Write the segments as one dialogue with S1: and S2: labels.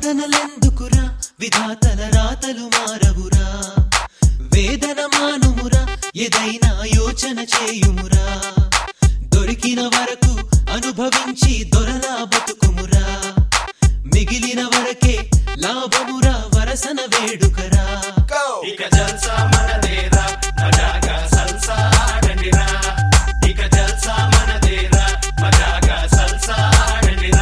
S1: వాదనలెందుకురా విధాతల రాతలు మారవురా వేదన మానుమురా ఏదైనా యోచన చేయుమురా దొరికిన వరకు అనుభవించి దొరలా బతుకుమురా మిగిలిన వరకే లాభమురా వరసన వేడుకరా
S2: ఇక జల్సా మనదేరా మజాగా సల్సా ఆడండిరా ఇక జల్సా మనదేరా మజాగా సల్సా ఆడండిరా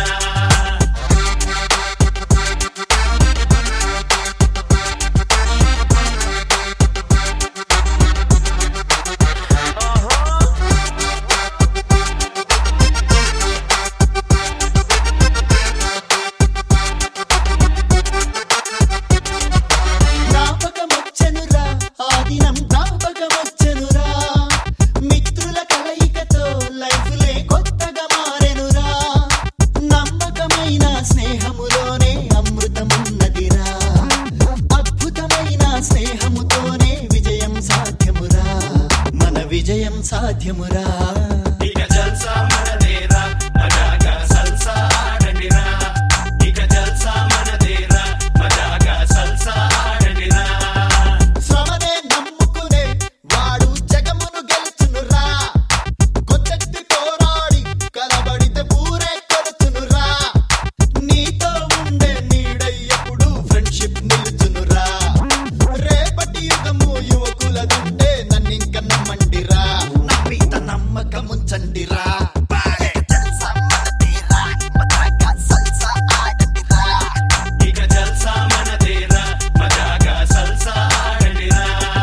S1: విజయం సాధ్యమురా
S2: ఇక జల్సా మనదేరా మజాగా సల్సా ఆడండిరా ఇక జల్సా మనదేరా మజాగా సల్సా ఆడండిరా
S3: శ్రమనే నమ్ముకునే వాడు జగమును గెలుచునురా కొత్తెత్తి పోరాడి కలబడితే ఊరే కొడుచునురా నీతో ఉండే నీడై ఎప్పుడు ఫ్రెండ్షిప్ నిలుచునురా రేపటి యుగము యువకులదంటే నన్నింక నమ్మండిరా నమ్మిత నమ్మకముంచండిరా
S2: ఇక జల్సా మనదేరా మజాగా సల్సా ఆడండిరా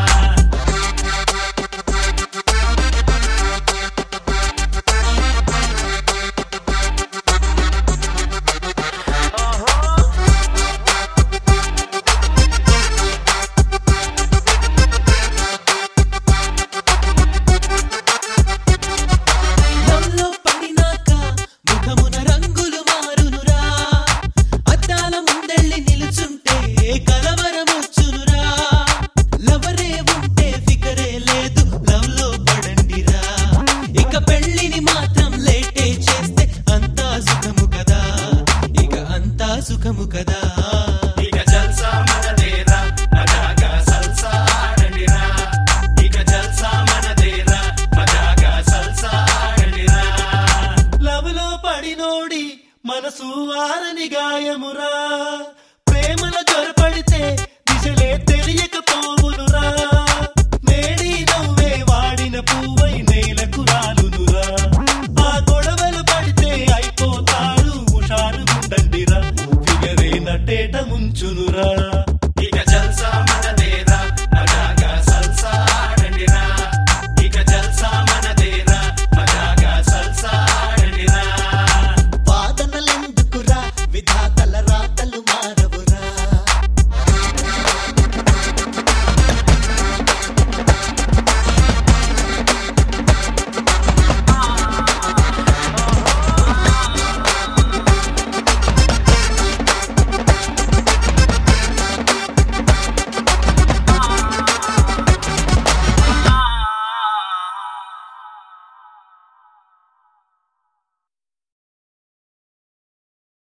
S1: లవ్లో పడినాక ముఖమున రంగులు మారునురా అద్దాల ముందెళ్ళి నిలుచుంటే కలవరమొచ్చునురా లవరే ఉంటే ఫికరే లేదు లవ్లో పడండిరా ఇక పెళ్ళిని మాత్రం లేటే చేస్తే అంతా సుఖము కదా ఇక అంతా సుఖము కదా
S2: ఇక జల్సా మనదేరా మజాగా సల్సా ఆడండిరా ఇక జల్సా మనదేరా మజాగా సల్సా ఆడండిరా
S1: లవ్లో పడినోడి మనసు వారని గాయమురా ప్రేమల జొరపడితే దిశలే తెలియకపోవునురా నేడి నవ్వే వాడిన పువ్వై నేలకు రాలునురా ఆ గొడవలు పడితే అయిపోతాడు హుషారు ఉండండిరా ఫిగరే నటేట ముంచునురా